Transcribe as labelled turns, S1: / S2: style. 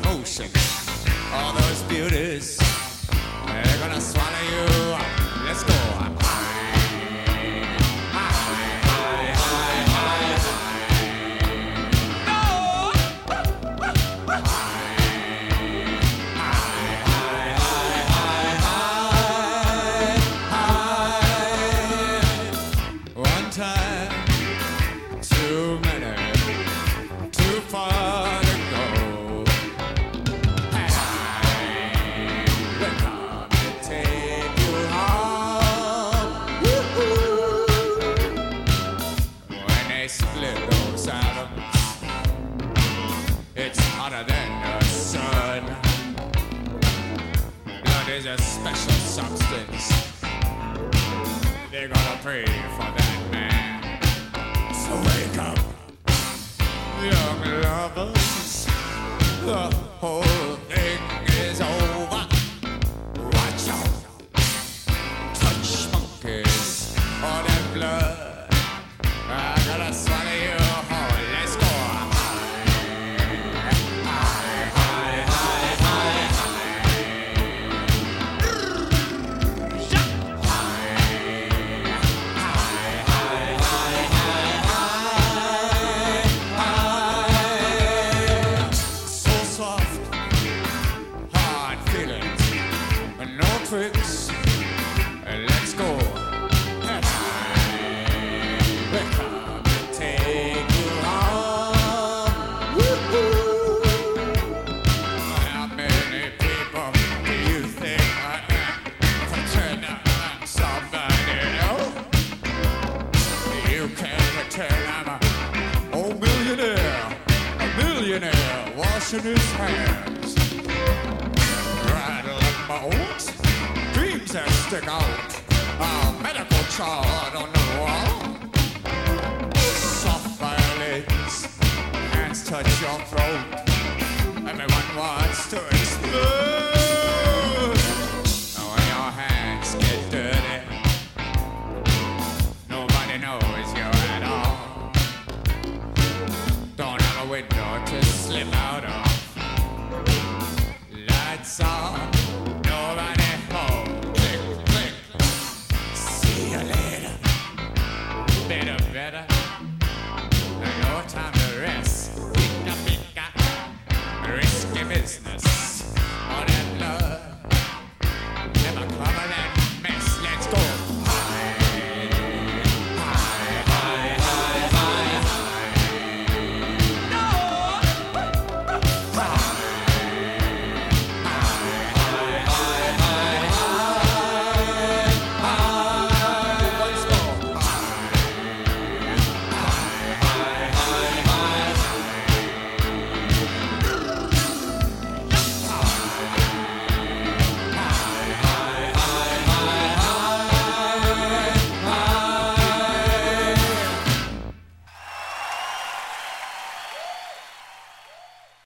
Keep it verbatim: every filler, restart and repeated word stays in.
S1: motion. All those beauties, they're gonna swallow you up. Let's go. One time, too many, too far to go. And I will come to take you home. Woo-hoo. When they split those atoms, it's hotter than the sun. Blood is a special substance. They're gonna pray for that man. So wake up, young lovers. The whole thing is over. Watch out, touch monkeys, all that blood. I gotta swallow you whole. Let's go. Tricks, and let's go. And I will come and take you home. Woo-hoo. How many people do you think I am pretend I'm somebody else? You can pretend I'm a old millionaire, a millionaire washing his hands. Rattle up my oats. Dreams that stick out, a medical chart on the wall. Soft violins, hands touch your throat. Everyone wants to